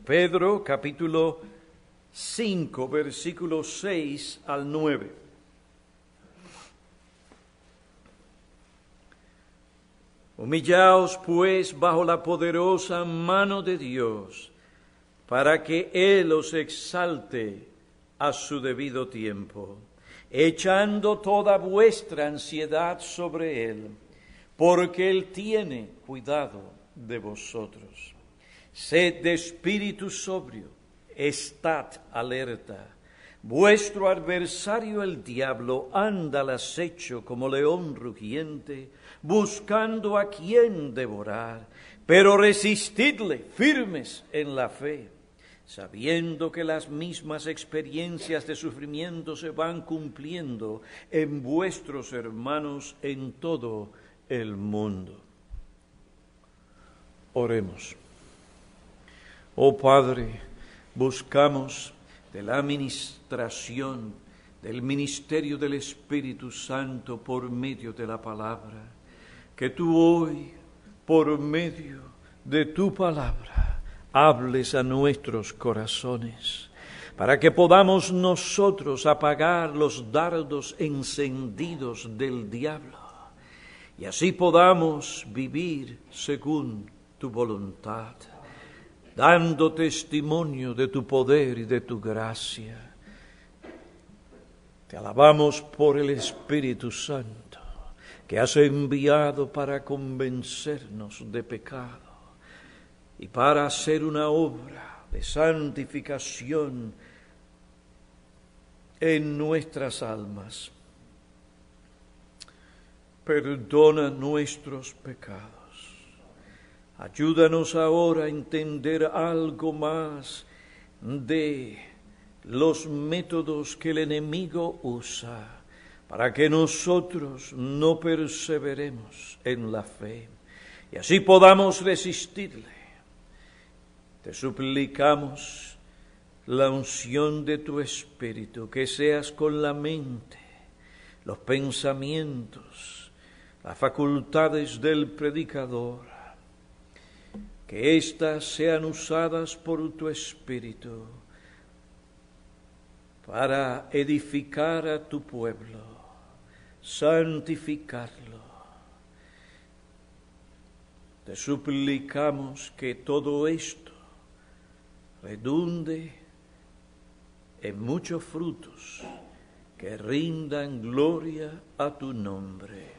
Pedro, capítulo 5, versículos 6 al 9. Humillaos, pues, bajo la poderosa mano de Dios, para que Él os exalte a su debido tiempo, echando toda vuestra ansiedad sobre Él, porque Él tiene cuidado de vosotros. Sed de espíritu sobrio, estad alerta. Vuestro adversario el diablo anda al acecho como león rugiente, buscando a quien devorar, pero resistidle firmes en la fe, sabiendo que las mismas experiencias de sufrimiento se van cumpliendo en vuestros hermanos en todo el mundo. Oremos. Oh Padre, buscamos de la administración del ministerio del Espíritu Santo por medio de la palabra, que tú hoy, por medio de tu palabra, hables a nuestros corazones, para que podamos nosotros apagar los dardos encendidos del diablo, y así podamos vivir según tu voluntad, dando testimonio de tu poder y de tu gracia. Te alabamos por el Espíritu Santo, que has enviado para convencernos de pecado y para hacer una obra de santificación en nuestras almas. Perdona nuestros pecados. Ayúdanos ahora a entender algo más de los métodos que el enemigo usa para que nosotros no perseveremos en la fe y así podamos resistirle. Te suplicamos la unción de tu Espíritu, que seas con la mente, los pensamientos, las facultades del predicador, que éstas sean usadas por tu Espíritu para edificar a tu pueblo, santificarlo. Te suplicamos que todo esto redunde en muchos frutos que rindan gloria a tu nombre.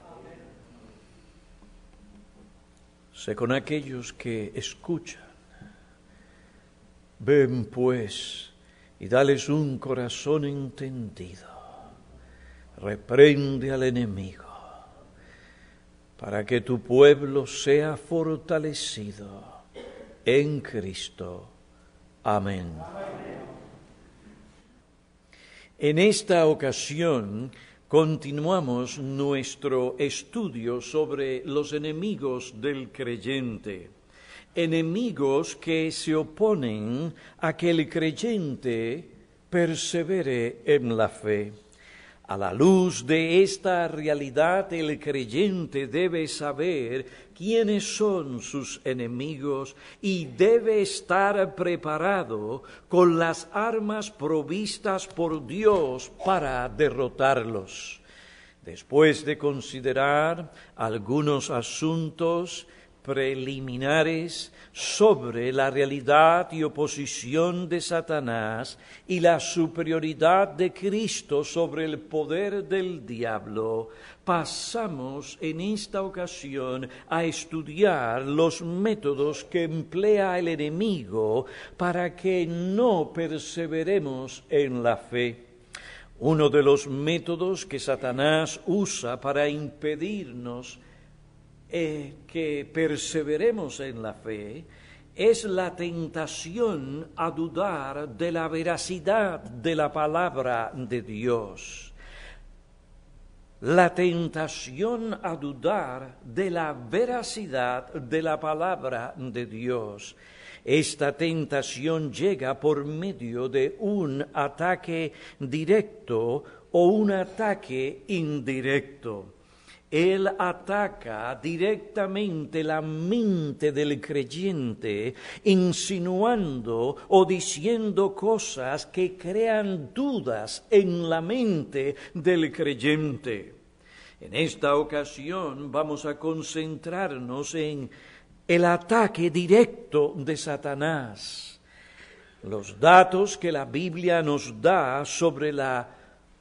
Sé con aquellos que escuchan. Ven pues y dales un corazón entendido. Reprende al enemigo para que tu pueblo sea fortalecido en Cristo. Amén. En esta ocasión continuamos nuestro estudio sobre los enemigos del creyente, enemigos que se oponen a que el creyente persevere en la fe. A la luz de esta realidad, el creyente debe saber quiénes son sus enemigos y debe estar preparado con las armas provistas por Dios para derrotarlos. Después de considerar algunos asuntos preliminares sobre la realidad y oposición de Satanás y la superioridad de Cristo sobre el poder del diablo, pasamos en esta ocasión a estudiar los métodos que emplea el enemigo para que no perseveremos en la fe. Uno de los métodos que Satanás usa para impedirnos que perseveremos en la fe es la tentación a dudar de la veracidad de la palabra de Dios. La tentación a dudar de la veracidad de la palabra de Dios. Esta tentación llega por medio de un ataque directo o un ataque indirecto. Él ataca directamente la mente del creyente, insinuando o diciendo cosas que crean dudas en la mente del creyente. En esta ocasión vamos a concentrarnos en el ataque directo de Satanás. Los datos que la Biblia nos da sobre la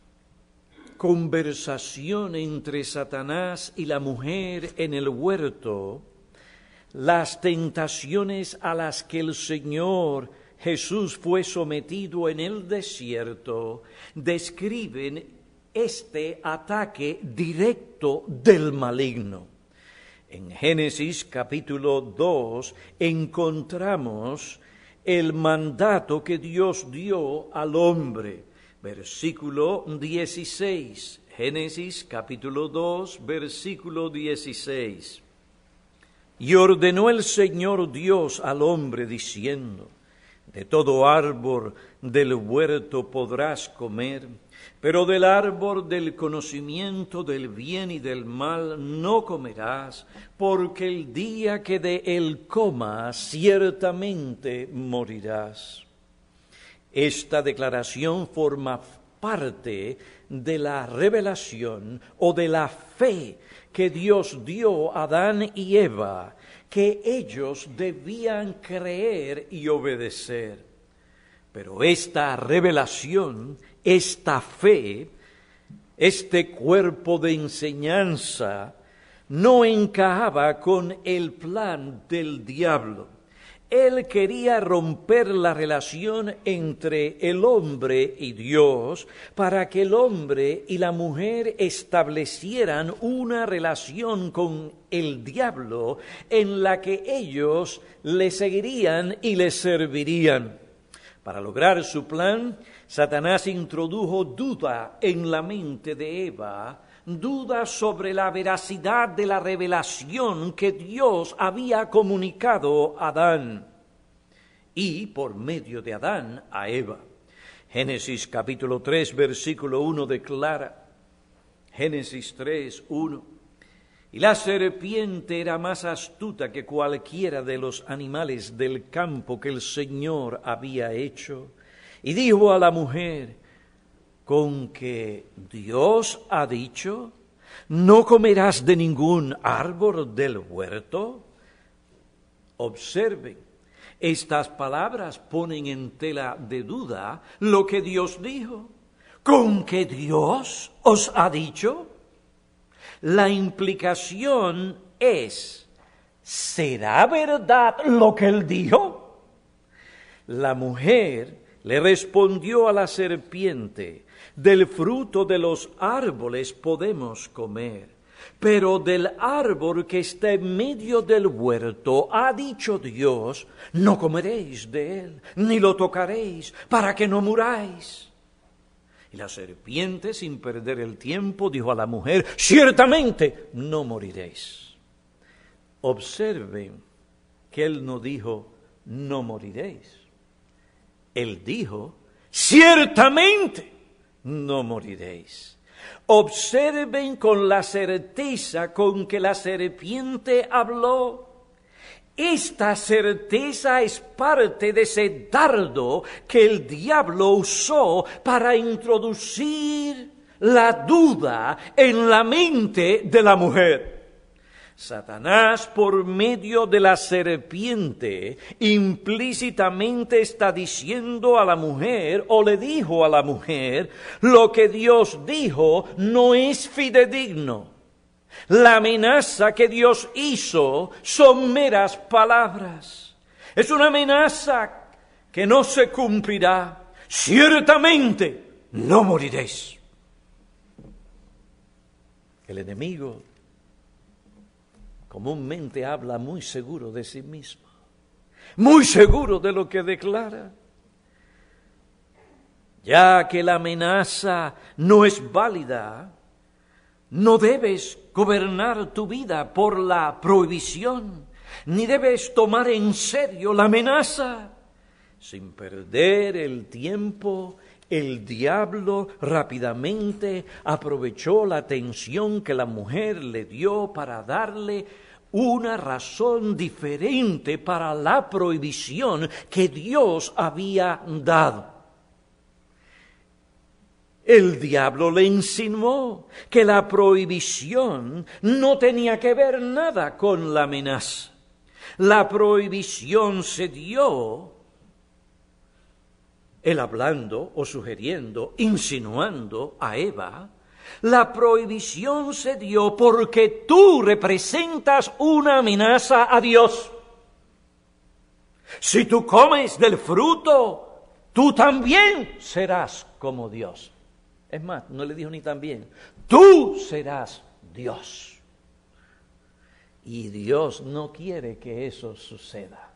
conversación entre Satanás y la mujer en el huerto, las tentaciones a las que el Señor Jesús fue sometido en el desierto, describen este ataque directo del maligno. En Génesis capítulo 2 encontramos el mandato que Dios dio al hombre. Versículo 16, Génesis capítulo 2, versículo 16. Y ordenó el Señor Dios al hombre diciendo, de todo árbol del huerto podrás comer, pero del árbol del conocimiento del bien y del mal no comerás, porque el día que de él comas ciertamente morirás. Esta declaración forma parte de la revelación o de la fe que Dios dio a Adán y Eva, que ellos debían creer y obedecer. Pero esta revelación, esta fe, este cuerpo de enseñanza, no encajaba con el plan del diablo. Él quería romper la relación entre el hombre y Dios para que el hombre y la mujer establecieran una relación con el diablo en la que ellos le seguirían y le servirían. Para lograr su plan, Satanás introdujo duda en la mente de Eva, duda sobre la veracidad de la revelación que Dios había comunicado a Adán y por medio de Adán a Eva. Génesis capítulo 3 versículo 1 declara, Génesis 3, 1, y la serpiente era más astuta que cualquiera de los animales del campo que el Señor había hecho, y dijo a la mujer, ¿con que Dios ha dicho, no comerás de ningún árbol del huerto? Observen, estas palabras ponen en tela de duda lo que Dios dijo. ¿Con que Dios os ha dicho? La implicación es, ¿será verdad lo que él dijo? La mujer le respondió a la serpiente, del fruto de los árboles podemos comer, pero del árbol que está en medio del huerto ha dicho Dios, no comeréis de él, ni lo tocaréis, para que no muráis. Y la serpiente, sin perder el tiempo, dijo a la mujer, ciertamente no moriréis. Observen que él no dijo, no moriréis. Él dijo, ciertamente no moriréis. Observen con la certeza con que la serpiente habló. Esta certeza es parte de ese dardo que el diablo usó para introducir la duda en la mente de la mujer. Satanás, por medio de la serpiente, implícitamente está diciendo a la mujer, o le dijo a la mujer, lo que Dios dijo no es fidedigno. La amenaza que Dios hizo son meras palabras. Es una amenaza que no se cumplirá. Ciertamente no moriréis. El enemigo comúnmente habla muy seguro de sí mismo, muy seguro de lo que declara. Ya que la amenaza no es válida, no debes gobernar tu vida por la prohibición, ni debes tomar en serio la amenaza. Sin perder el tiempo, El diablo rápidamente aprovechó la atención que la mujer le dio para darle una razón diferente para la prohibición que Dios había dado. El diablo le insinuó que la prohibición no tenía que ver nada con la amenaza. La prohibición se dio, él hablando o sugiriendo, insinuando a Eva, la prohibición se dio porque tú representas una amenaza a Dios. Si tú comes del fruto, tú también serás como Dios. Es más, no le dijo ni también, tú serás Dios. Y Dios no quiere que eso suceda.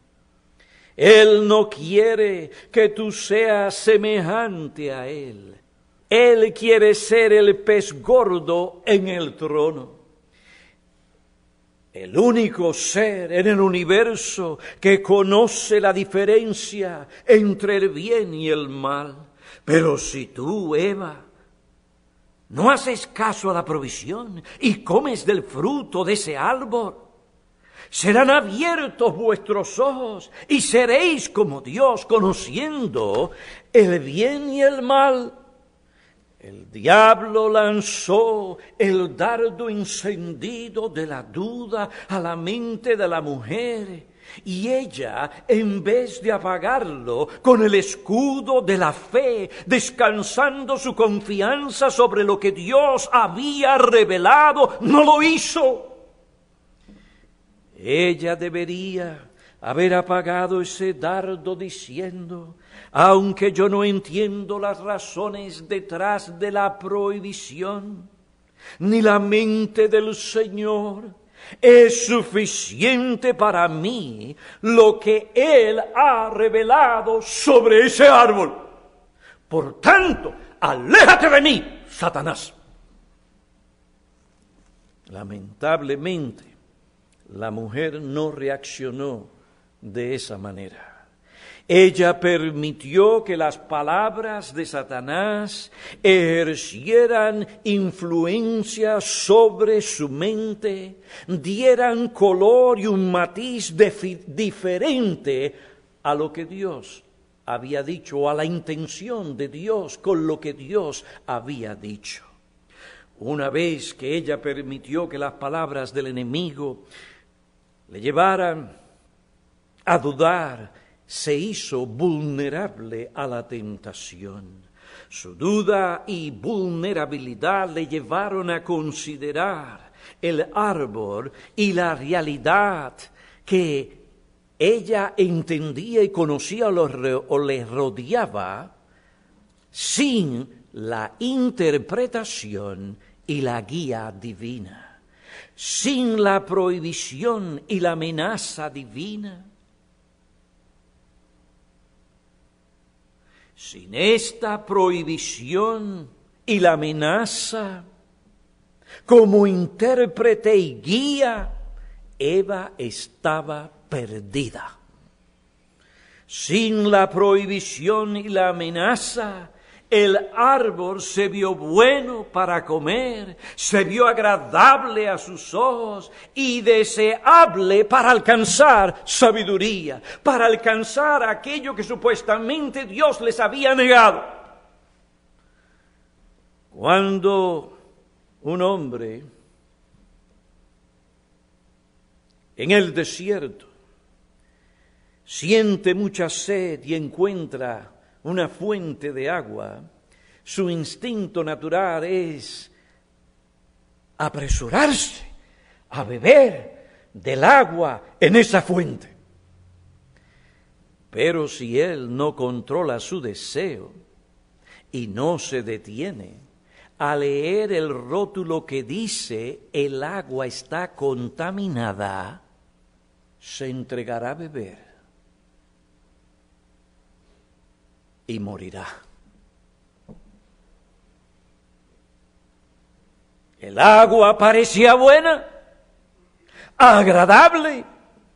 Él no quiere que tú seas semejante a Él. Él quiere ser el pez gordo en el trono. El único ser en el universo que conoce la diferencia entre el bien y el mal. Pero si tú, Eva, no haces caso a la provisión y comes del fruto de ese árbol, serán abiertos vuestros ojos y seréis como Dios, conociendo el bien y el mal. El diablo lanzó el dardo encendido de la duda a la mente de la mujer. Y ella, en vez de apagarlo con el escudo de la fe, descansando su confianza sobre lo que Dios había revelado, no lo hizo. Ella debería haber apagado ese dardo diciendo, aunque yo no entiendo las razones detrás de la prohibición, ni la mente del Señor, es suficiente para mí lo que Él ha revelado sobre ese árbol. Por tanto, aléjate de mí, Satanás. Lamentablemente, la mujer no reaccionó de esa manera. Ella permitió que las palabras de Satanás ejercieran influencia sobre su mente, dieran color y un matiz diferente a lo que Dios había dicho, a la intención de Dios con lo que Dios había dicho. Una vez que ella permitió que las palabras del enemigo le llevaran a dudar, se hizo vulnerable a la tentación. Su duda y vulnerabilidad le llevaron a considerar el árbol y la realidad que ella entendía y conocía o le rodeaba sin la interpretación y la guía divina, sin la prohibición y la amenaza divina. Sin esta prohibición y la amenaza, como intérprete y guía, Eva estaba perdida. Sin la prohibición y la amenaza, el árbol se vio bueno para comer, se vio agradable a sus ojos y deseable para alcanzar sabiduría, para alcanzar aquello que supuestamente Dios les había negado. Cuando un hombre en el desierto siente mucha sed y encuentra una fuente de agua, su instinto natural es apresurarse a beber del agua en esa fuente. Pero si él no controla su deseo y no se detiene a leer el rótulo que dice el agua está contaminada, se entregará a beber y morirá. El agua parecía buena, agradable,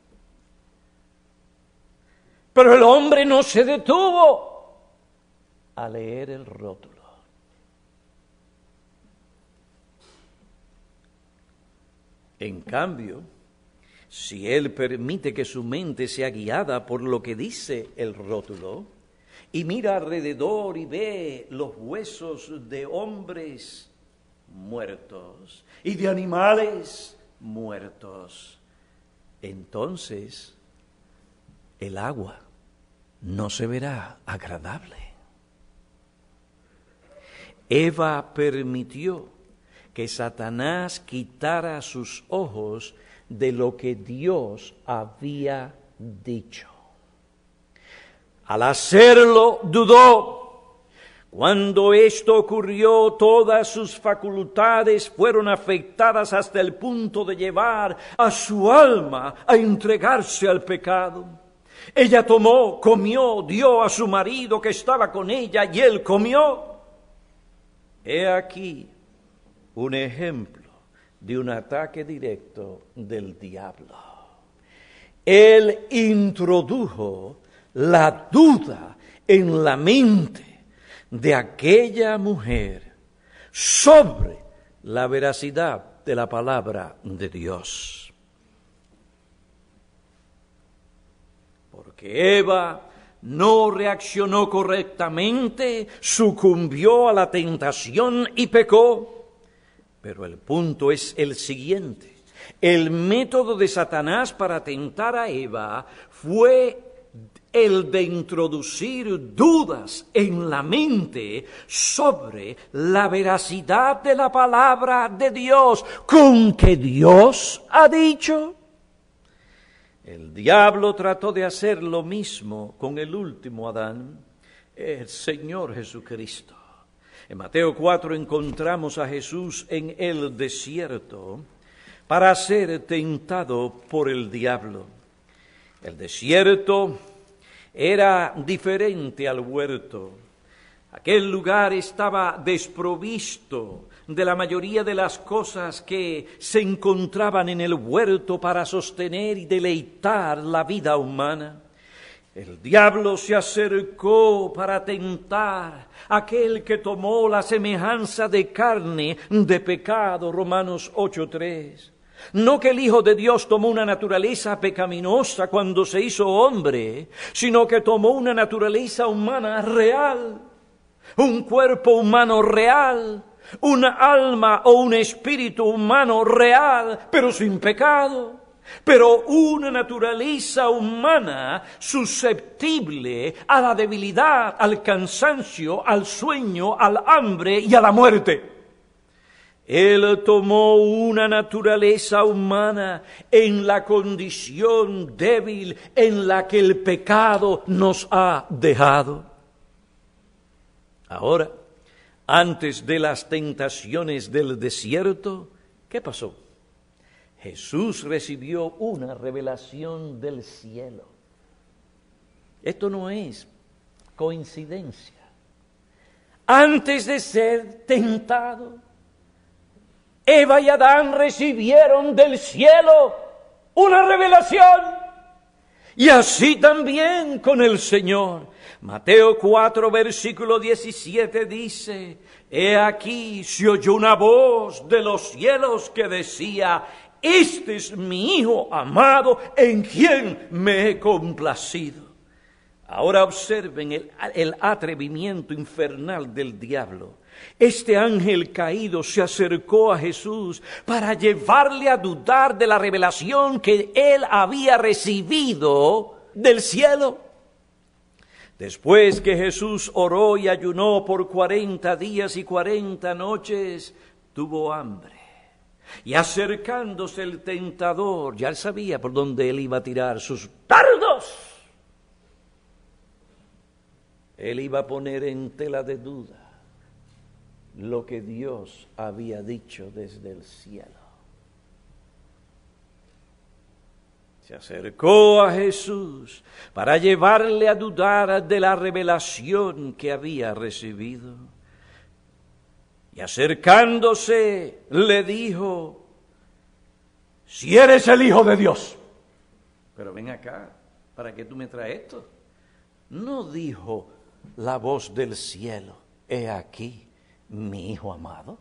pero el hombre no se detuvo a leer el rótulo. En cambio, si él permite que su mente sea guiada por lo que dice el rótulo, y mira alrededor y ve los huesos de hombres muertos y de animales muertos, entonces el agua no se verá agradable. Eva permitió que Satanás quitara sus ojos de lo que Dios había dicho. Al hacerlo, dudó. Cuando esto ocurrió, todas sus facultades fueron afectadas hasta el punto de llevar a su alma a entregarse al pecado. Ella tomó, comió, dio a su marido que estaba con ella y él comió. He aquí un ejemplo de un ataque directo del diablo. Él introdujo la duda en la mente de aquella mujer sobre la veracidad de la palabra de Dios. Porque Eva no reaccionó correctamente, sucumbió a la tentación y pecó. Pero el punto es el siguiente. El método de Satanás para tentar a Eva fue el de introducir dudas en la mente sobre la veracidad de la palabra de Dios, con que Dios ha dicho. El diablo trató de hacer lo mismo con el último Adán, el Señor Jesucristo. En Mateo 4 encontramos a Jesús en el desierto para ser tentado por el diablo. El desierto era diferente al huerto. Aquel lugar estaba desprovisto de la mayoría de las cosas que se encontraban en el huerto para sostener y deleitar la vida humana. El diablo se acercó para tentar a aquel que tomó la semejanza de carne de pecado, Romanos 8:3. No que el Hijo de Dios tomó una naturaleza pecaminosa cuando se hizo hombre, sino que tomó una naturaleza humana real, un cuerpo humano real, una alma o un espíritu humano real, pero sin pecado. Pero una naturaleza humana susceptible a la debilidad, al cansancio, al sueño, al hambre y a la muerte. Él tomó una naturaleza humana en la condición débil en la que el pecado nos ha dejado. Ahora, antes de las tentaciones del desierto, ¿qué pasó? Jesús recibió una revelación del cielo. Esto no es coincidencia. Antes de ser tentado, Eva y Adán recibieron del cielo una revelación. Y así también con el Señor. Mateo 4, versículo 17 dice: He aquí se oyó una voz de los cielos que decía: Este es mi Hijo amado, en quien me he complacido. Ahora observen el atrevimiento infernal del diablo. Este ángel caído se acercó a Jesús para llevarle a dudar de la revelación que él había recibido del cielo. Después que Jesús oró y ayunó por 40 días y 40 noches, tuvo hambre. Y acercándose el tentador, ya él sabía por dónde él iba a tirar sus dardos. Él iba a poner en tela de duda lo que Dios había dicho desde el cielo. Se acercó a Jesús para llevarle a dudar de la revelación que había recibido. Y acercándose le dijo: si eres el Hijo de Dios. Pero ven acá, ¿para qué tú me traes esto? No dijo: la voz del cielo: he aquí mi Hijo amado.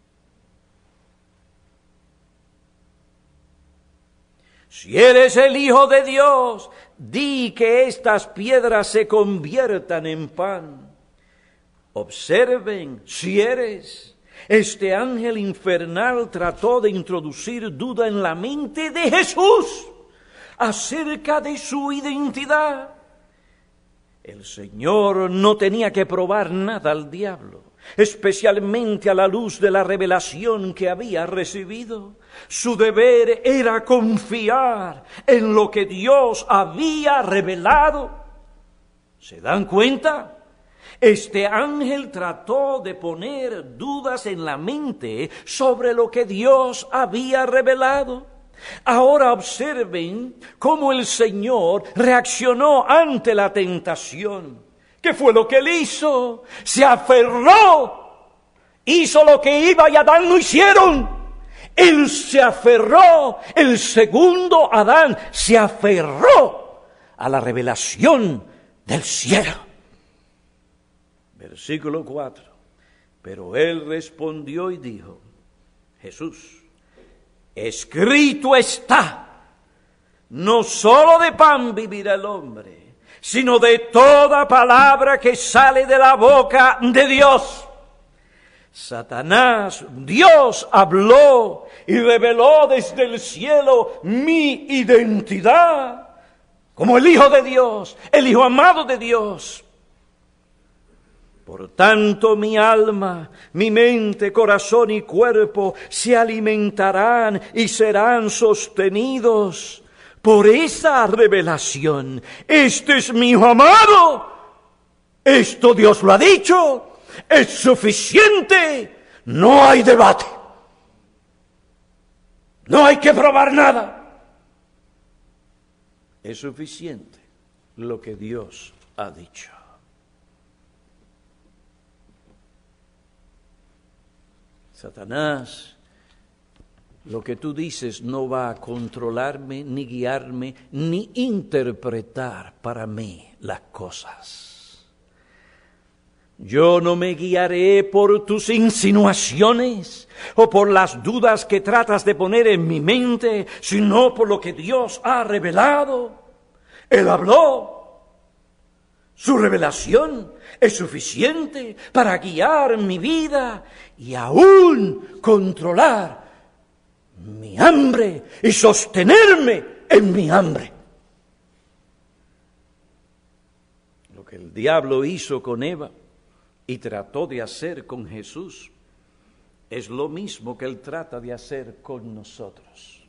Si eres el Hijo de Dios, di que estas piedras se conviertan en pan. Observen, si eres. Este ángel infernal trató de introducir duda en la mente de Jesús acerca de su identidad. El Señor no tenía que probar nada al diablo, especialmente a la luz de la revelación que había recibido. Su deber era confiar en lo que Dios había revelado. ¿Se dan cuenta? Este ángel trató de poner dudas en la mente sobre lo que Dios había revelado. Ahora observen cómo el Señor reaccionó ante la tentación. ¿Qué fue lo que él hizo? Se aferró. Hizo lo que Eva y Adán no hicieron. Él se aferró. El segundo Adán se aferró a la revelación del cielo. Versículo 4. Pero él respondió y dijo: Jesús, escrito está, no solo de pan vivirá el hombre, sino de toda palabra que sale de la boca de Dios. Satanás, Dios habló y reveló desde el cielo mi identidad como el Hijo de Dios, el Hijo amado de Dios. Por tanto, mi alma, mi mente, corazón y cuerpo se alimentarán y serán sostenidos por esa revelación. Este es mi Hijo amado. Esto Dios lo ha dicho. Es suficiente. No hay debate. No hay que probar nada. Es suficiente lo que Dios ha dicho. Satanás, lo que tú dices no va a controlarme, ni guiarme, ni interpretar para mí las cosas. Yo no me guiaré por tus insinuaciones o por las dudas que tratas de poner en mi mente, sino por lo que Dios ha revelado. Él habló. Su revelación es suficiente para guiar mi vida y aún controlar mi hambre y sostenerme en mi hambre. Lo que el diablo hizo con Eva y trató de hacer con Jesús es lo mismo que él trata de hacer con nosotros.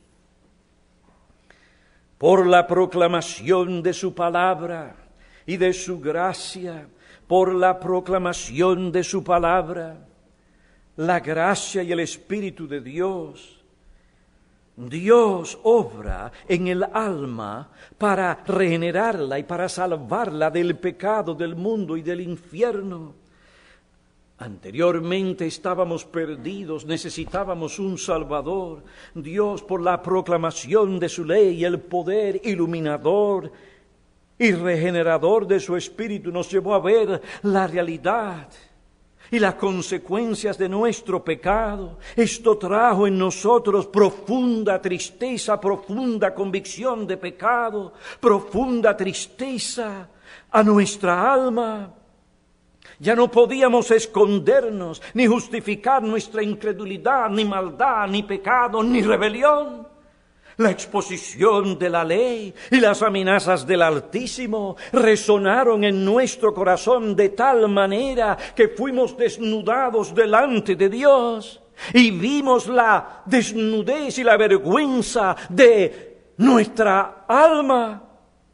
Por la proclamación de su palabra y de su gracia, por la proclamación de su palabra, la gracia y el Espíritu de Dios, Dios obra en el alma para regenerarla y para salvarla del pecado, del mundo y del infierno. Anteriormente estábamos perdidos, necesitábamos un Salvador. Dios, por la proclamación de su ley y el poder iluminador y regenerador de su Espíritu, nos llevó a ver la realidad y las consecuencias de nuestro pecado. Esto trajo en nosotros profunda tristeza, profunda convicción de pecado, profunda tristeza a nuestra alma. Ya no podíamos escondernos, ni justificar nuestra incredulidad, ni maldad, ni pecado, ni rebelión. La exposición de la ley y las amenazas del Altísimo resonaron en nuestro corazón de tal manera que fuimos desnudados delante de Dios y vimos la desnudez y la vergüenza de nuestra alma.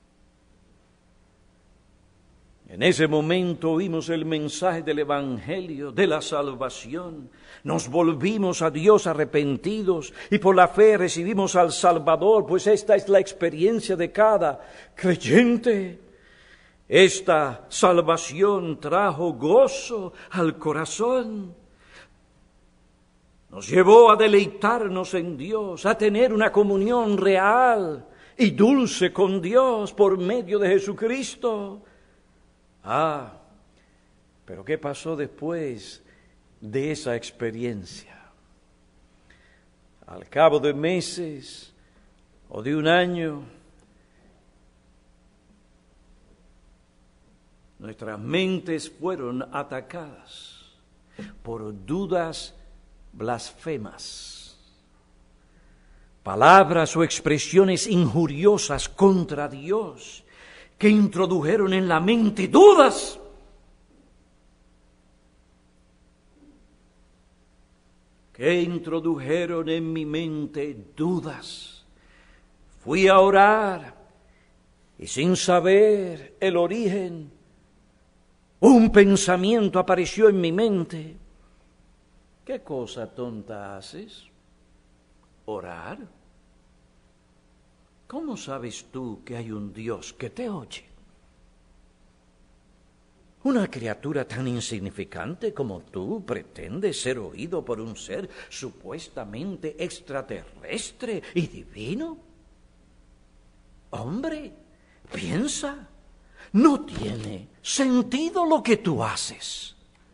En ese momento oímos el mensaje del Evangelio, de la salvación. Nos volvimos a Dios arrepentidos y por la fe recibimos al Salvador, pues esta es la experiencia de cada creyente. Esta salvación trajo gozo al corazón. Nos llevó a deleitarnos en Dios, a tener una comunión real y dulce con Dios por medio de Jesucristo. Pero ¿qué pasó después de esa experiencia? Al cabo de meses o de un año, nuestras mentes fueron atacadas por dudas blasfemas, palabras o expresiones injuriosas contra Dios que introdujeron en la mente dudas. Que introdujeron en mi mente dudas. Fui a orar y sin saber el origen, un pensamiento apareció en mi mente. ¿Qué cosa tonta haces? ¿Orar? ¿Cómo sabes tú que hay un Dios que te oye? Una criatura tan insignificante como tú pretende ser oído por un ser supuestamente extraterrestre y divino. Hombre, piensa, no tiene sentido lo que tú haces.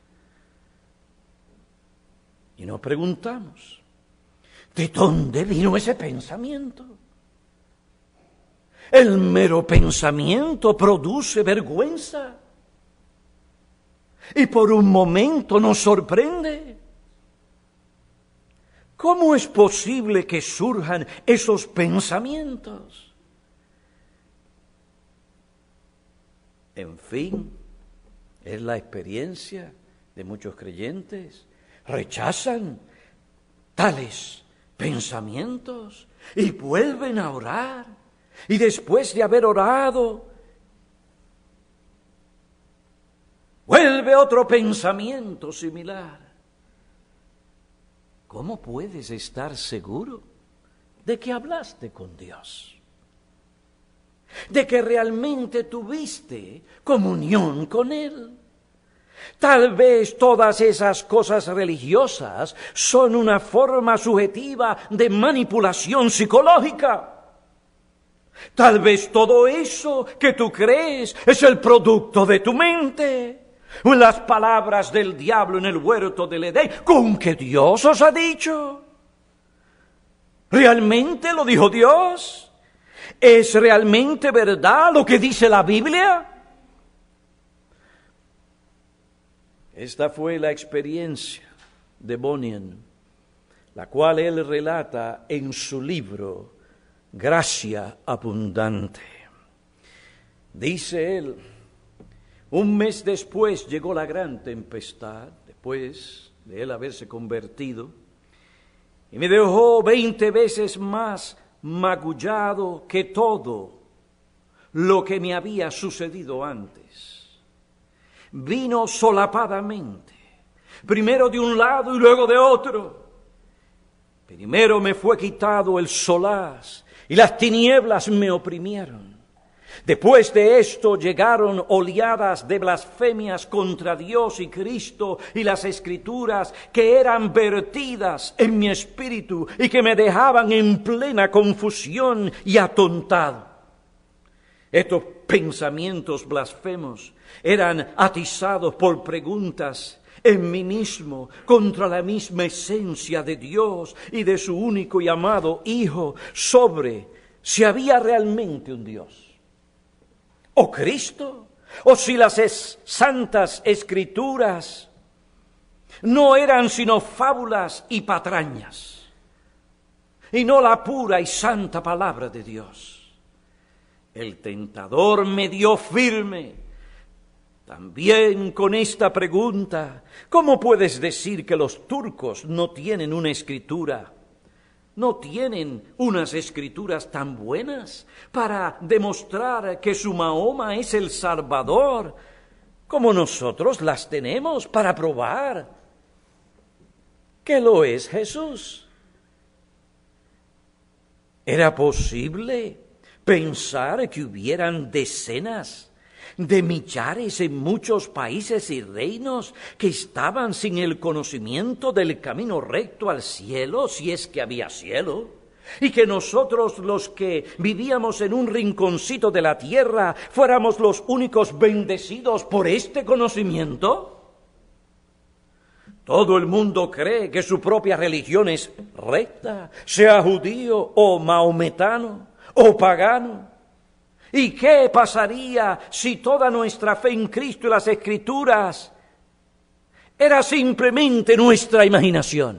Y nos preguntamos, ¿de dónde vino ese pensamiento? El mero pensamiento produce vergüenza. Y por un momento nos sorprende. ¿Cómo es posible que surjan esos pensamientos? En fin, es la experiencia de muchos creyentes. Rechazan tales pensamientos y vuelven a orar. Y después de haber orado, vuelve otro pensamiento similar. ¿Cómo puedes estar seguro de que hablaste con Dios? De que realmente tuviste comunión con Él. Tal vez todas esas cosas religiosas son una forma subjetiva de manipulación psicológica. Tal vez todo eso que tú crees es el producto de tu mente. Las palabras del diablo en el huerto del Edén, ¿con qué Dios os ha dicho? ¿Realmente lo dijo Dios? ¿Es realmente verdad lo que dice la Biblia? Esta fue la experiencia de Bunyan, la cual él relata en su libro Gracia Abundante. Dice él, un mes después llegó la gran tempestad, después de él haberse convertido, y me dejó 20 veces más magullado que todo lo que me había sucedido antes. Vino solapadamente, primero de un lado y luego de otro. Primero me fue quitado el solaz y las tinieblas me oprimieron. Después de esto llegaron oleadas de blasfemias contra Dios y Cristo y las Escrituras que eran vertidas en mi espíritu y que me dejaban en plena confusión y atontado. Estos pensamientos blasfemos eran atizados por preguntas en mí mismo contra la misma esencia de Dios y de su único y amado Hijo sobre si había realmente un Dios. O Cristo, o si las santas Escrituras no eran sino fábulas y patrañas, y no la pura y santa palabra de Dios. El tentador me dio firme, también con esta pregunta, ¿cómo puedes decir que los turcos no tienen una escritura? ¿No tienen unas escrituras tan buenas para demostrar que su Mahoma es el Salvador, como nosotros las tenemos para probar que lo es Jesús? ¿Era posible pensar que hubieran decenas de millares en muchos países y reinos que estaban sin el conocimiento del camino recto al cielo, si es que había cielo, y que nosotros los que vivíamos en un rinconcito de la tierra fuéramos los únicos bendecidos por este conocimiento? Todo el mundo cree que su propia religión es recta, sea judío o maometano o pagano. ¿Y qué pasaría si toda nuestra fe en Cristo y las Escrituras era simplemente nuestra imaginación?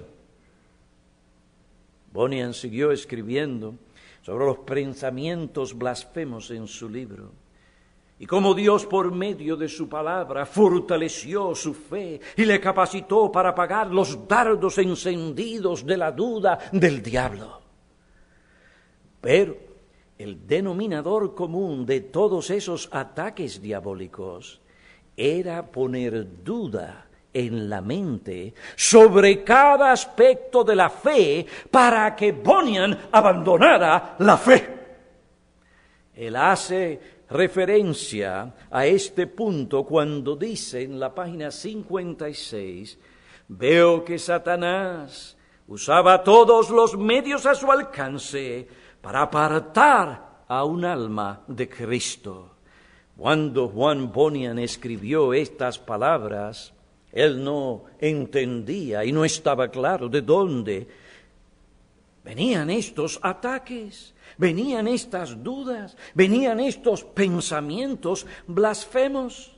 Bunyan siguió escribiendo sobre los pensamientos blasfemos en su libro, y cómo Dios por medio de su palabra fortaleció su fe y le capacitó para apagar los dardos encendidos de la duda del diablo. Pero el denominador común de todos esos ataques diabólicos era poner duda en la mente sobre cada aspecto de la fe para que Bunyan abandonara la fe. Él hace referencia a este punto cuando dice en la página 56, veo que Satanás usaba todos los medios a su alcance para apartar a un alma de Cristo. Cuando Juan Bunyan escribió estas palabras, él no entendía y no estaba claro de dónde venían estos ataques, venían estas dudas, venían estos pensamientos blasfemos.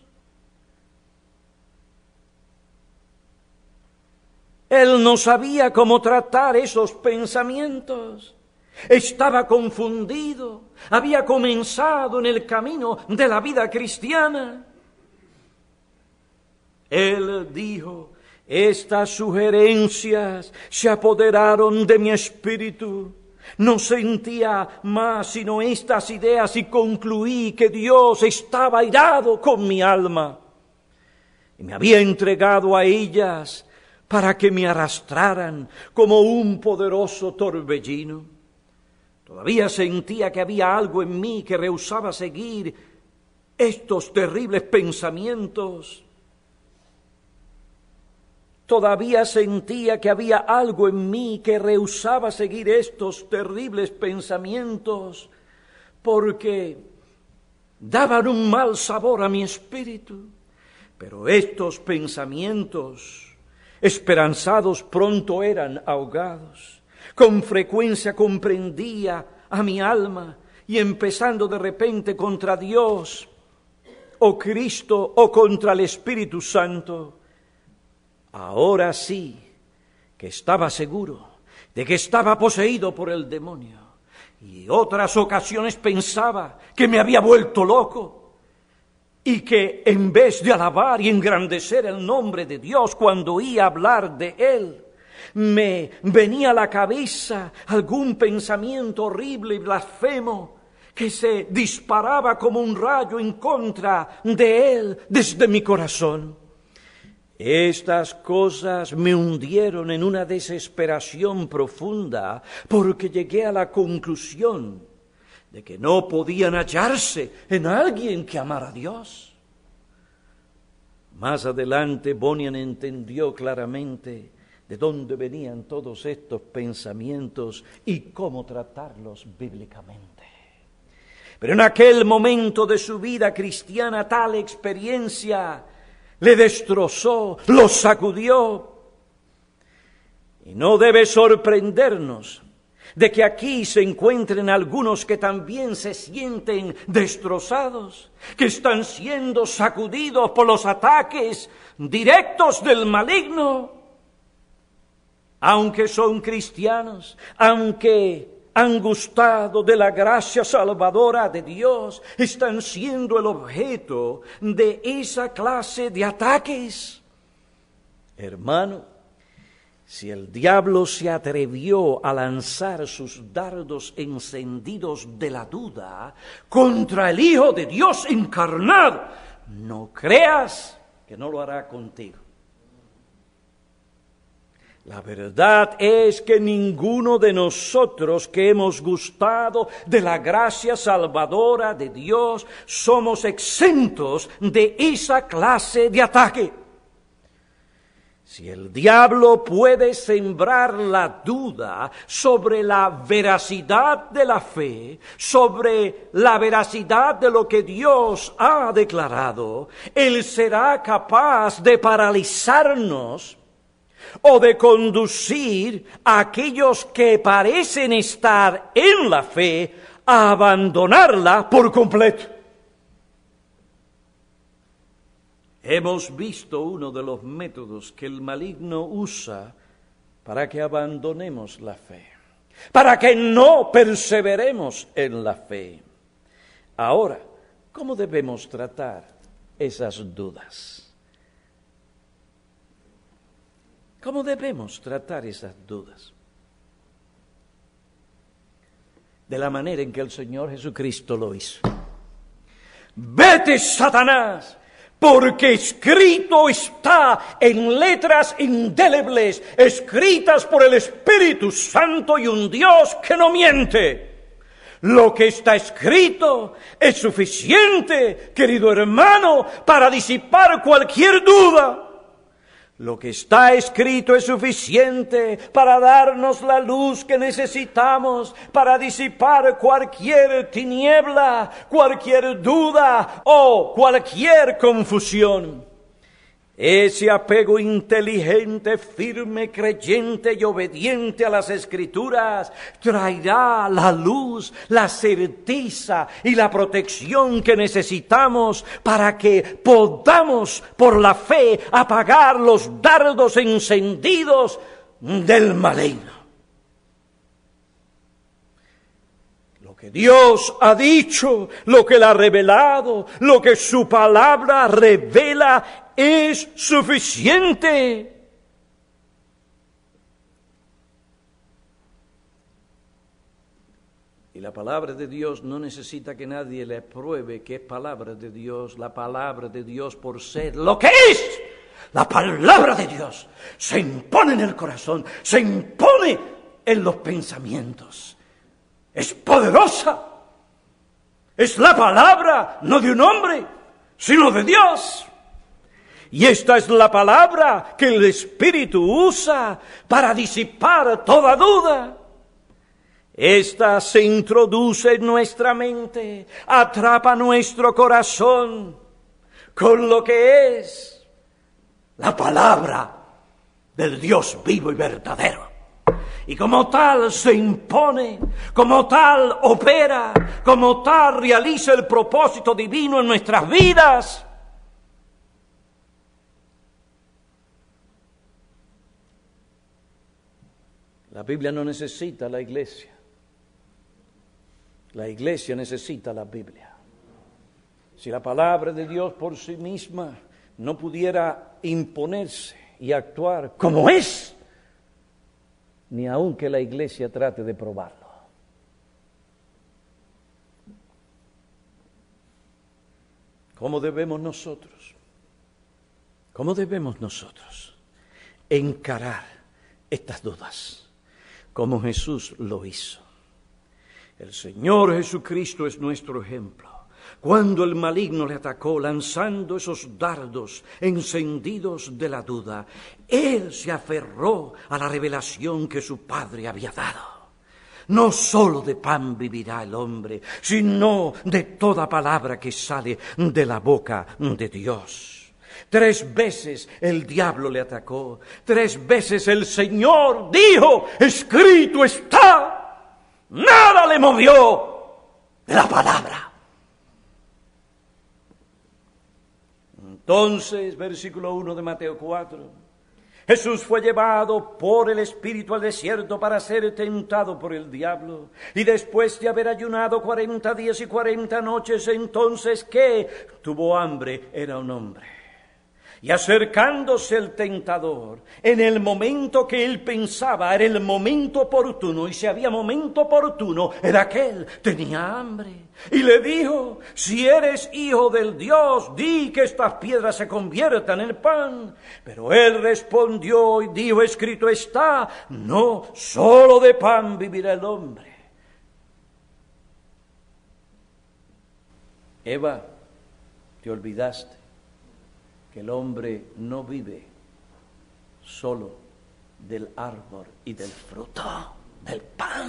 Él no sabía cómo tratar esos pensamientos. Estaba confundido, había comenzado en el camino de la vida cristiana. Él dijo, estas sugerencias se apoderaron de mi espíritu. No sentía más sino estas ideas y concluí que Dios estaba airado con mi alma y me había entregado a ellas para que me arrastraran como un poderoso torbellino. Todavía sentía que había algo en mí que rehusaba seguir estos terribles pensamientos. Todavía sentía que había algo en mí que rehusaba seguir estos terribles pensamientos porque daban un mal sabor a mi espíritu. Pero estos pensamientos esperanzados pronto eran ahogados. Con frecuencia comprendía a mi alma y empezando de repente contra Dios o Cristo o contra el Espíritu Santo, ahora sí que estaba seguro de que estaba poseído por el demonio. Y otras ocasiones pensaba que me había vuelto loco y que en vez de alabar y engrandecer el nombre de Dios cuando oía hablar de Él, me venía a la cabeza algún pensamiento horrible y blasfemo que se disparaba como un rayo en contra de Él desde mi corazón. Estas cosas me hundieron en una desesperación profunda porque llegué a la conclusión de que no podían hallarse en alguien que amara a Dios. Más adelante Bunyan entendió claramente de dónde venían todos estos pensamientos y cómo tratarlos bíblicamente. Pero en aquel momento de su vida cristiana, tal experiencia le destrozó, lo sacudió. Y no debe sorprendernos de que aquí se encuentren algunos que también se sienten destrozados, que están siendo sacudidos por los ataques directos del maligno. Aunque son cristianos, aunque han gustado de la gracia salvadora de Dios, están siendo el objeto de esa clase de ataques. Hermano, si el diablo se atrevió a lanzar sus dardos encendidos de la duda contra el Hijo de Dios encarnado, no creas que no lo hará contigo. La verdad es que ninguno de nosotros que hemos gustado de la gracia salvadora de Dios somos exentos de esa clase de ataque. Si el diablo puede sembrar la duda sobre la veracidad de la fe, sobre la veracidad de lo que Dios ha declarado, él será capaz de paralizarnos o de conducir a aquellos que parecen estar en la fe a abandonarla por completo. Hemos visto uno de los métodos que el maligno usa para que abandonemos la fe, para que no perseveremos en la fe. Ahora, ¿cómo debemos tratar esas dudas? ¿Cómo debemos tratar esas dudas? De la manera en que el Señor Jesucristo lo hizo. ¡Vete, Satanás! Porque escrito está en letras indelebles, escritas por el Espíritu Santo y un Dios que no miente. Lo que está escrito es suficiente, querido hermano, para disipar cualquier duda. Lo que está escrito es suficiente para darnos la luz que necesitamos para disipar cualquier tiniebla, cualquier duda o cualquier confusión. Ese apego inteligente, firme, creyente y obediente a las Escrituras traerá la luz, la certeza y la protección que necesitamos para que podamos, por la fe, apagar los dardos encendidos del maligno. Lo que Dios ha dicho, lo que Él ha revelado, lo que su palabra revela es suficiente. Y la palabra de Dios no necesita que nadie le pruebe que es palabra de Dios. La palabra de Dios, por ser lo que es, la palabra de Dios se impone en el corazón, se impone en los pensamientos. Es poderosa. Es la palabra, no de un hombre, sino de Dios. Y esta es la palabra que el Espíritu usa para disipar toda duda. Esta se introduce en nuestra mente, atrapa nuestro corazón con lo que es la palabra del Dios vivo y verdadero. Y como tal se impone, como tal opera, como tal realiza el propósito divino en nuestras vidas. La Biblia no necesita la iglesia. La iglesia necesita la Biblia. Si la palabra de Dios por sí misma no pudiera imponerse y actuar como es, ni aun que la iglesia trate de probarlo. ¿Cómo debemos nosotros encarar estas dudas? Como Jesús lo hizo. El Señor Jesucristo es nuestro ejemplo. Cuando el maligno le atacó lanzando esos dardos encendidos de la duda, Él se aferró a la revelación que su Padre había dado. No solo de pan vivirá el hombre, sino de toda palabra que sale de la boca de Dios. 3 veces el diablo le atacó. 3 veces el Señor dijo, escrito está. Nada le movió de la palabra. Entonces, versículo 1 de Mateo 4. Jesús fue llevado por el Espíritu al desierto para ser tentado por el diablo. Y después de haber ayunado 40 días y 40 noches, entonces, ¿qué? Tuvo hambre, era un hombre. Y acercándose el tentador, en el momento que él pensaba, era el momento oportuno, y si había momento oportuno, era aquel, tenía hambre. Y le dijo, si eres hijo del Dios, di que estas piedras se conviertan en pan. Pero él respondió y dijo, escrito está, no solo de pan vivirá el hombre. Eva, te olvidaste que el hombre no vive solo del árbol y del fruto, del pan,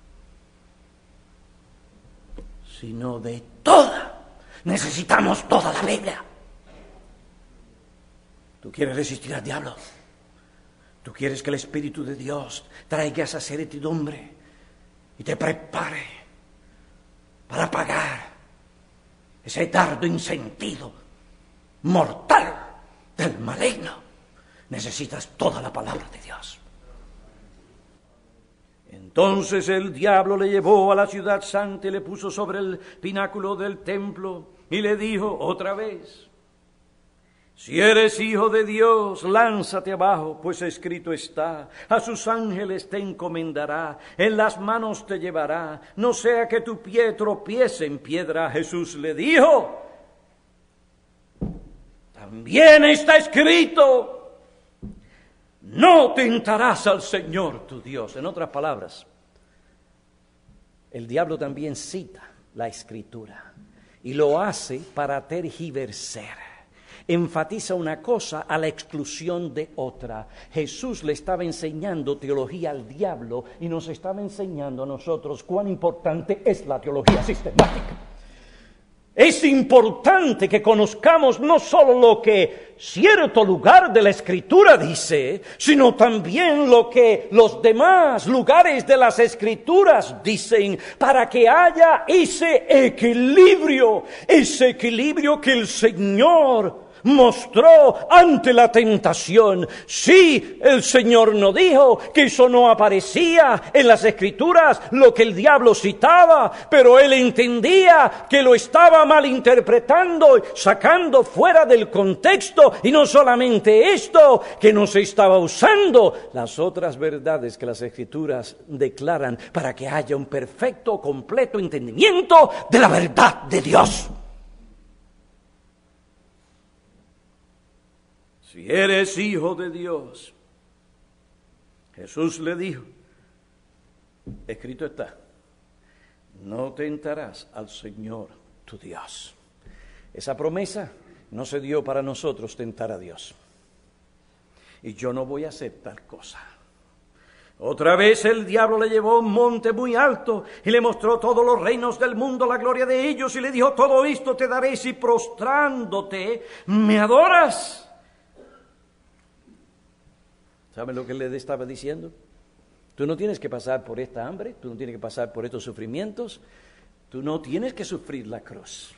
sino de toda. Necesitamos toda la Biblia. ¿Tú quieres resistir al diablo? Tú quieres que el Espíritu de Dios traiga esa certidumbre y te prepare para pagar ese dardo insentido, mortal del maligno. Necesitas toda la palabra de Dios. Entonces el diablo le llevó a la ciudad santa y le puso sobre el pináculo del templo y le dijo otra vez: si eres hijo de Dios, lánzate abajo, pues escrito está: a sus ángeles te encomendará, en las manos te llevará, no sea que tu pie tropiece en piedra. Jesús le dijo: también está escrito: no tentarás al Señor tu Dios. En otras palabras, el diablo también cita la Escritura y lo hace para tergiversar. Enfatiza una cosa a la exclusión de otra. Jesús le estaba enseñando teología al diablo y nos estaba enseñando a nosotros cuán importante es la teología sistemática. Es importante que conozcamos no solo lo que cierto lugar de la Escritura dice, sino también lo que los demás lugares de las Escrituras dicen, para que haya ese equilibrio que el Señor mostró ante la tentación. Sí, el Señor no dijo que eso no aparecía en las Escrituras, lo que el diablo citaba, pero él entendía que lo estaba malinterpretando, sacando fuera del contexto, y no solamente esto, que no se estaba usando las otras verdades que las Escrituras declaran para que haya un perfecto, completo entendimiento de la verdad de Dios. Si eres hijo de Dios, Jesús le dijo, escrito está: no tentarás al Señor tu Dios. Esa promesa no se dio para nosotros tentar a Dios. Y yo no voy a hacer tal cosa. Otra vez el diablo le llevó a un monte muy alto y le mostró todos los reinos del mundo, la gloria de ellos, y le dijo: todo esto te daré si prostrándote me adoras. ¿Saben lo que le estaba diciendo? Tú no tienes que pasar por esta hambre, tú no tienes que pasar por estos sufrimientos, tú no tienes que sufrir la cruz.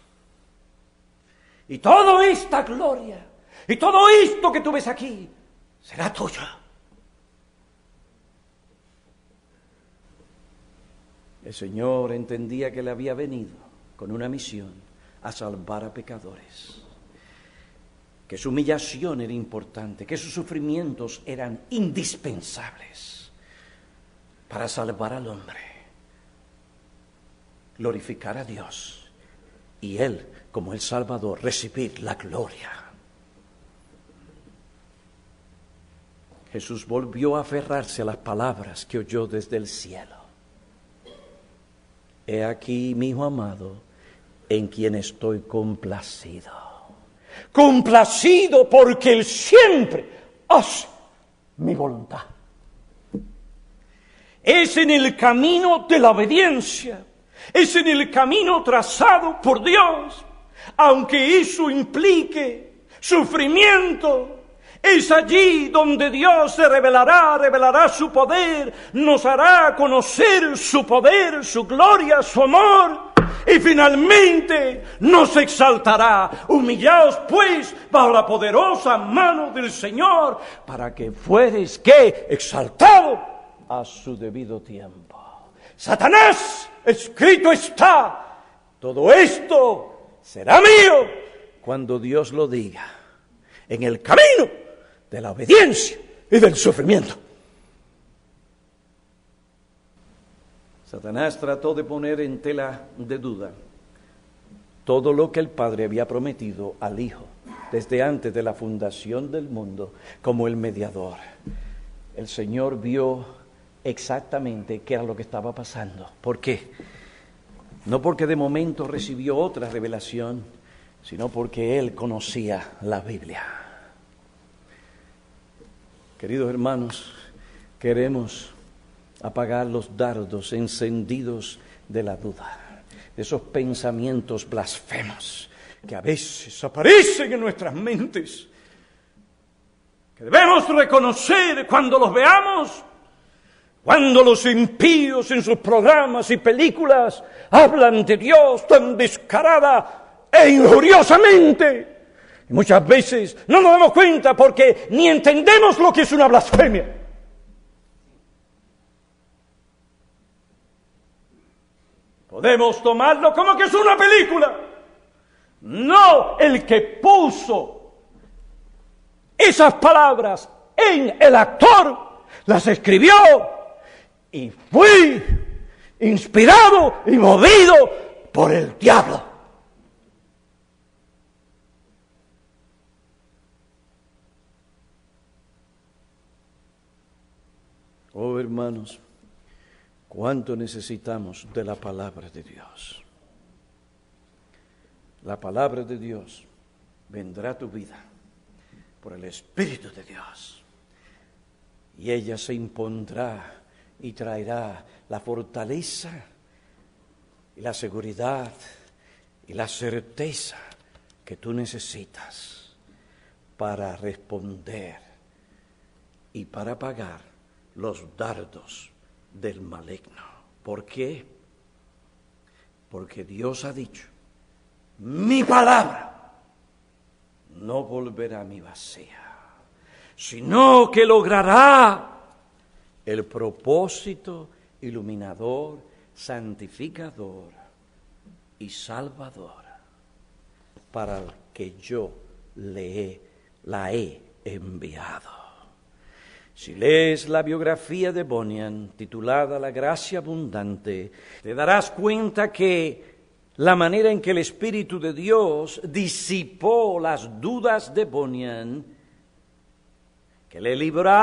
Y toda esta gloria, y todo esto que tú ves aquí, será tuyo. El Señor entendía que le había venido con una misión: a salvar a pecadores. Que su humillación era importante, que sus sufrimientos eran indispensables para salvar al hombre, glorificar a Dios y Él, como el Salvador, recibir la gloria. Jesús volvió a aferrarse a las palabras que oyó desde el cielo. He aquí mi Hijo amado, en quien estoy complacido. Complacido porque Él siempre hace mi voluntad. Es en el camino de la obediencia, es en el camino trazado por Dios, aunque eso implique sufrimiento. Es allí donde Dios se revelará su poder, nos hará conocer su poder, su gloria, su amor. Y finalmente nos exaltará. Humillaos pues bajo la poderosa mano del Señor, para que fueres ¿qué? Exaltado a su debido tiempo. Satanás, escrito está, todo esto será mío cuando Dios lo diga, en el camino de la obediencia y del sufrimiento. Satanás trató de poner en tela de duda todo lo que el Padre había prometido al Hijo desde antes de la fundación del mundo como el mediador. El Señor vio exactamente qué era lo que estaba pasando. ¿Por qué? No porque de momento recibió otra revelación, sino porque Él conocía la Biblia. Queridos hermanos, queremos apagar los dardos encendidos de la duda, de esos pensamientos blasfemos que a veces aparecen en nuestras mentes, que debemos reconocer cuando los veamos, cuando los impíos en sus programas y películas hablan de Dios tan descarada e injuriosamente. Y muchas veces no nos damos cuenta porque ni entendemos lo que es una blasfemia. Podemos tomarlo como que es una película. No, el que puso esas palabras en el actor, las escribió y fui inspirado y movido por el diablo. Oh, hermanos, cuánto necesitamos de la palabra de Dios. La palabra de Dios vendrá a tu vida por el Espíritu de Dios, y ella se impondrá y traerá la fortaleza y la seguridad y la certeza que tú necesitas para responder y para pagar los dardos del maligno. ¿Por qué? Porque Dios ha dicho: mi palabra no volverá a mí vacía, sino que logrará el propósito iluminador, santificador y salvador para el que yo la he enviado. Si lees la biografía de Bunyan, titulada La Gracia Abundante, te darás cuenta que la manera en que el Espíritu de Dios disipó las dudas de Bunyan, que le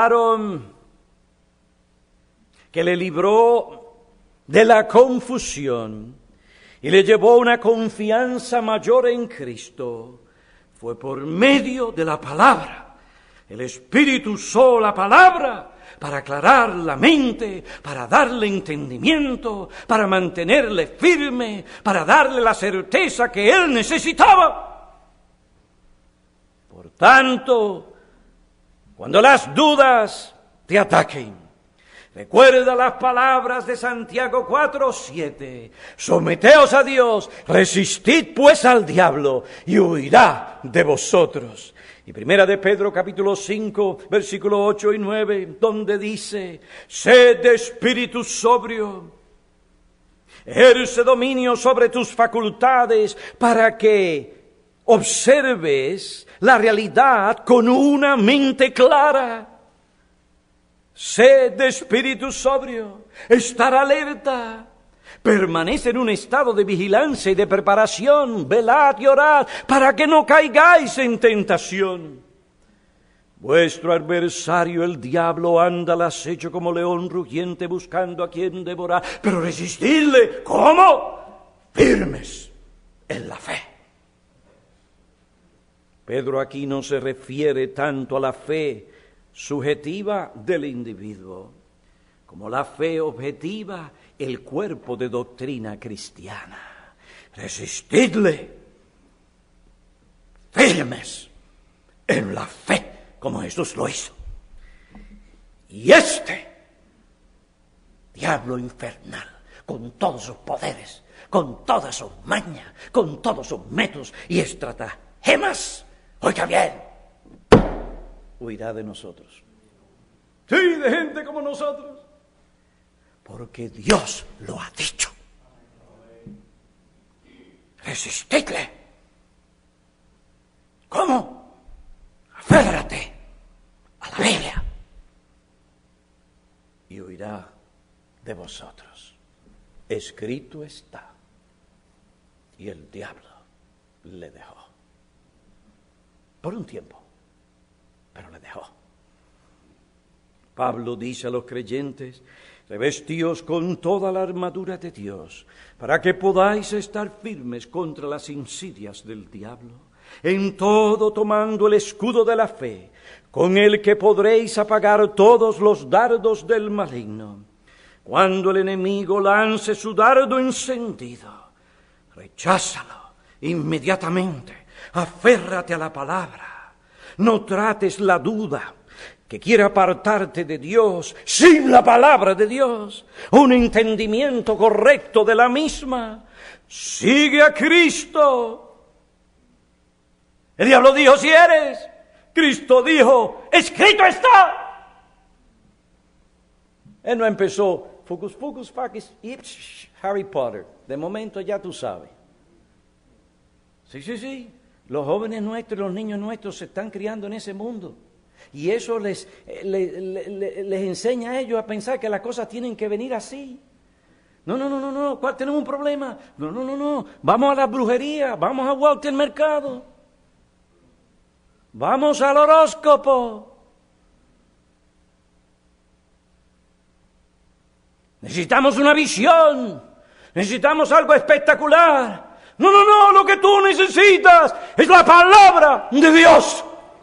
libró de la confusión y le llevó a una confianza mayor en Cristo, fue por medio de la palabra. El Espíritu usó la palabra para aclarar la mente, para darle entendimiento, para mantenerle firme, para darle la certeza que él necesitaba. Por tanto, cuando las dudas te ataquen, recuerda las palabras de Santiago 4:7. Someteos a Dios, resistid pues al diablo y huirá de vosotros. Y primera de Pedro capítulo 5, versículo 8 y 9, donde dice: sed de espíritu sobrio, ejerce dominio sobre tus facultades para que observes la realidad con una mente clara. Sed de espíritu sobrio, estar alerta. Permanece en un estado de vigilancia y de preparación, velad y orad, para que no caigáis en tentación. Vuestro adversario, el diablo, anda al acecho como león rugiente buscando a quien devorar, pero resistidle. ¿Cómo? Firmes en la fe. Pedro aquí no se refiere tanto a la fe subjetiva del individuo, como la fe objetiva, el cuerpo de doctrina cristiana. Resistidle, firmes en la fe, como Jesús lo hizo. Y este diablo infernal, con todos sus poderes, con todas sus mañas, con todos sus métodos y estratagemas, oiga bien, huirá de nosotros. Sí, de gente como nosotros. Porque Dios lo ha dicho. Resistidle. ¿Cómo? Aférrate a la Biblia y huirá de vosotros. Escrito está. Y el diablo le dejó. Por un tiempo, pero le dejó. Pablo dice a los creyentes: revestíos con toda la armadura de Dios, para que podáis estar firmes contra las insidias del diablo. En todo tomando el escudo de la fe, con el que podréis apagar todos los dardos del maligno. Cuando el enemigo lance su dardo encendido, recházalo inmediatamente, aférrate a la palabra. No trates la duda, que quiere apartarte de Dios sin la palabra de Dios, un entendimiento correcto de la misma. Sigue a Cristo. El diablo dijo, si eres. Cristo dijo, escrito está. Él no empezó, focus, focus, focus, Harry Potter. De momento ya tú sabes. Sí. Los jóvenes nuestros, los niños nuestros se están criando en ese mundo. Y eso les enseña a ellos a pensar que las cosas tienen que venir así. No. ¿Cuál tenemos un problema? No. Vamos a la brujería, vamos a Walter Mercado. Vamos al horóscopo. Necesitamos una visión. Necesitamos algo espectacular. No, lo que tú necesitas es la palabra de Dios.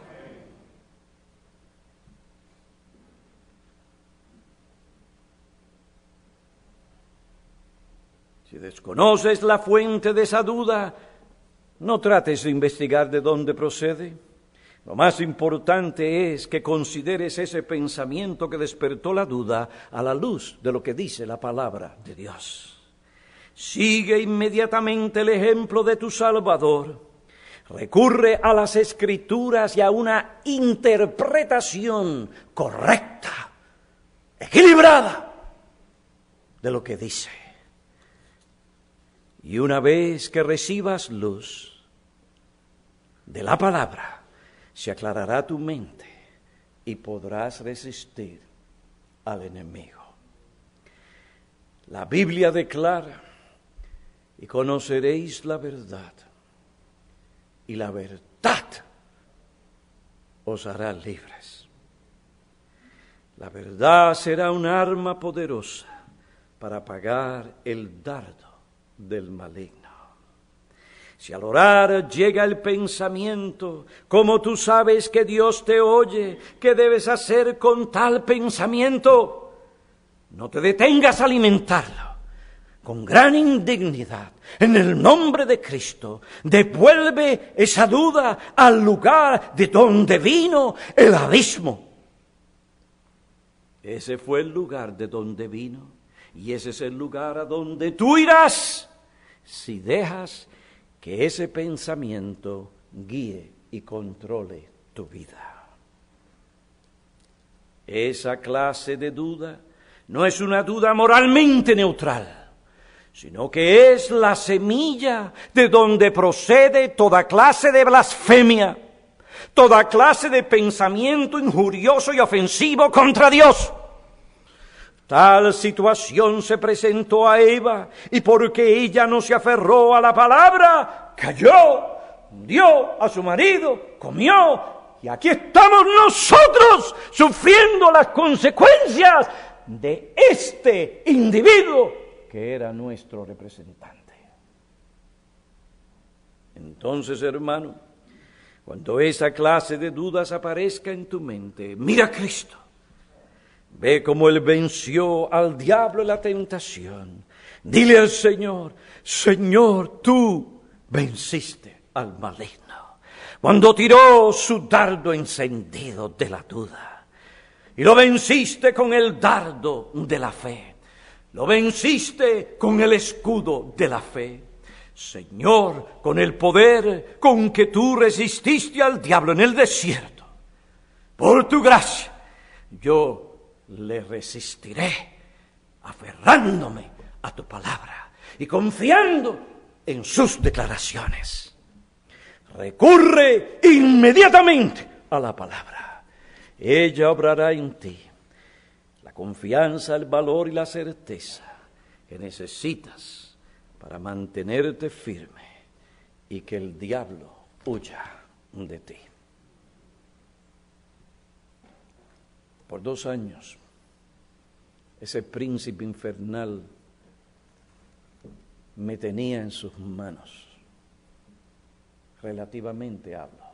Si desconoces la fuente de esa duda, no trates de investigar de dónde procede. Lo más importante es que consideres ese pensamiento que despertó la duda a la luz de lo que dice la palabra de Dios. Sigue inmediatamente el ejemplo de tu Salvador. Recurre a las Escrituras y a una interpretación correcta, equilibrada de lo que dice. Y una vez que recibas luz de la palabra, se aclarará tu mente y podrás resistir al enemigo. La Biblia declara, y conoceréis la verdad, y la verdad os hará libres. La verdad será un arma poderosa para apagar el dardo del maligno. Si al orar llega el pensamiento, ¿cómo tú sabes que Dios te oye? ¿Qué debes hacer con tal pensamiento? No te detengas a alimentarlo. Con gran indignidad, en el nombre de Cristo, devuelve esa duda al lugar de donde vino el abismo. Ese fue el lugar de donde vino, y ese es el lugar a donde tú irás si dejas que ese pensamiento guíe y controle tu vida. Esa clase de duda no es una duda moralmente neutral, sino que es la semilla de donde procede toda clase de blasfemia, toda clase de pensamiento injurioso y ofensivo contra Dios. Tal situación se presentó a Eva, y porque ella no se aferró a la palabra, cayó, dio a su marido, comió, y aquí estamos nosotros sufriendo las consecuencias de este individuo que era nuestro representante. Entonces, hermano, cuando esa clase de dudas aparezca en tu mente, mira a Cristo. Ve cómo Él venció al diablo en la tentación. Dile al Señor, Señor, tú venciste al maligno. Cuando tiró su dardo encendido de la duda, y lo venciste con el dardo de la fe. Lo venciste con el escudo de la fe. Señor, con el poder con que tú resististe al diablo en el desierto, por tu gracia, yo le resistiré, aferrándome a tu palabra y confiando en sus declaraciones. Recurre inmediatamente a la palabra. Ella obrará en ti la confianza, el valor y la certeza que necesitas para mantenerte firme y que el diablo huya de ti. Por 2 años, ese príncipe infernal me tenía en sus manos, relativamente hablo,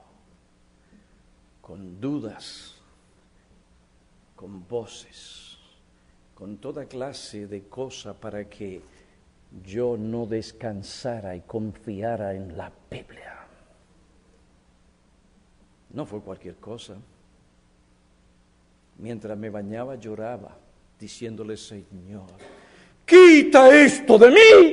con dudas, con voces, con toda clase de cosas para que yo no descansara y confiara en la Biblia. No fue cualquier cosa. Mientras me bañaba lloraba, diciéndole, Señor, ¡quita esto de mí!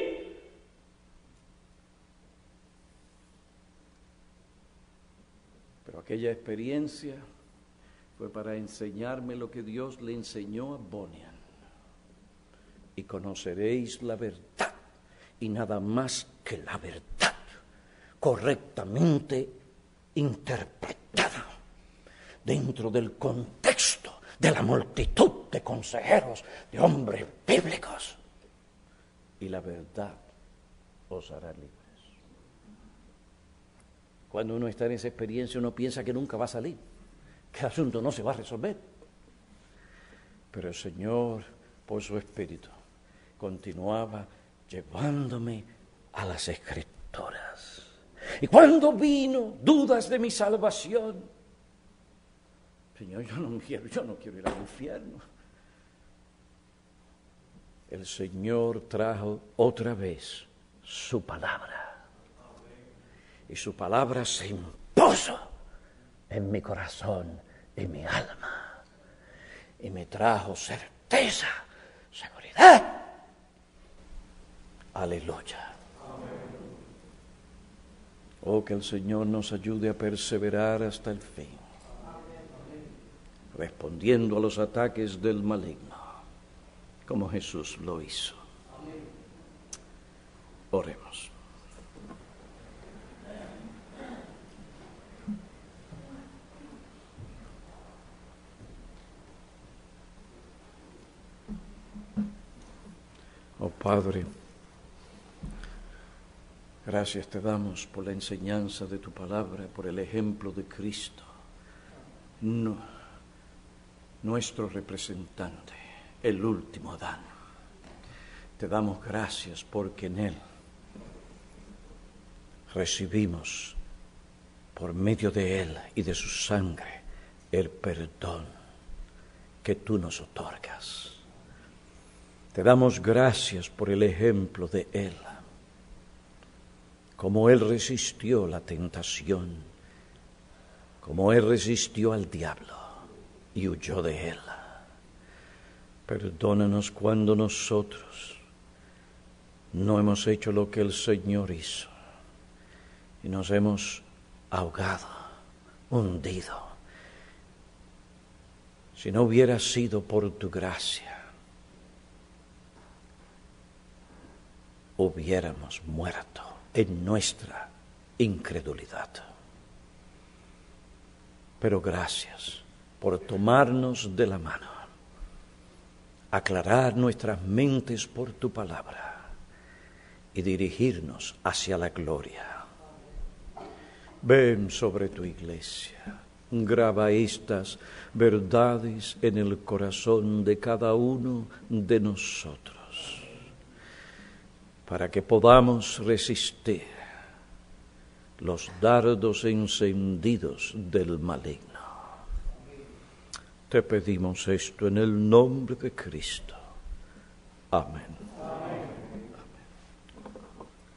Pero aquella experiencia fue para enseñarme lo que Dios le enseñó a Bunyan. Y conoceréis la verdad, y nada más que la verdad, correctamente interpretada, dentro del contexto de la multitud de consejeros, de hombres bíblicos. Y la verdad os hará libres. Cuando uno está en esa experiencia, uno piensa que nunca va a salir, que el asunto no se va a resolver. Pero el Señor, por su Espíritu, continuaba llevándome a las Escrituras. Y cuando vino dudas de mi salvación, Señor, yo no quiero ir al infierno. El Señor trajo otra vez su palabra. Y su palabra se impuso en mi corazón y mi alma. Y me trajo certeza, seguridad. Aleluya. Oh, que el Señor nos ayude a perseverar hasta el fin, respondiendo a los ataques del maligno, como Jesús lo hizo. Oremos. Oh Padre, gracias te damos por la enseñanza de tu palabra, por el ejemplo de Cristo, nuestro representante, el último Adán. Te damos gracias porque en él recibimos, por medio de él y de su sangre, el perdón que tú nos otorgas. Te damos gracias por el ejemplo de él, como él resistió la tentación, como él resistió al diablo y huyó de él. Perdónanos cuando nosotros no hemos hecho lo que el Señor hizo y nos hemos ahogado, hundido. Si no hubiera sido por tu gracia, hubiéramos muerto en nuestra incredulidad. Pero gracias por tomarnos de la mano, aclarar nuestras mentes por tu palabra y dirigirnos hacia la gloria. Ven sobre tu iglesia, graba estas verdades en el corazón de cada uno de nosotros, para que podamos resistir los dardos encendidos del maligno. Te pedimos esto en el nombre de Cristo. Amén.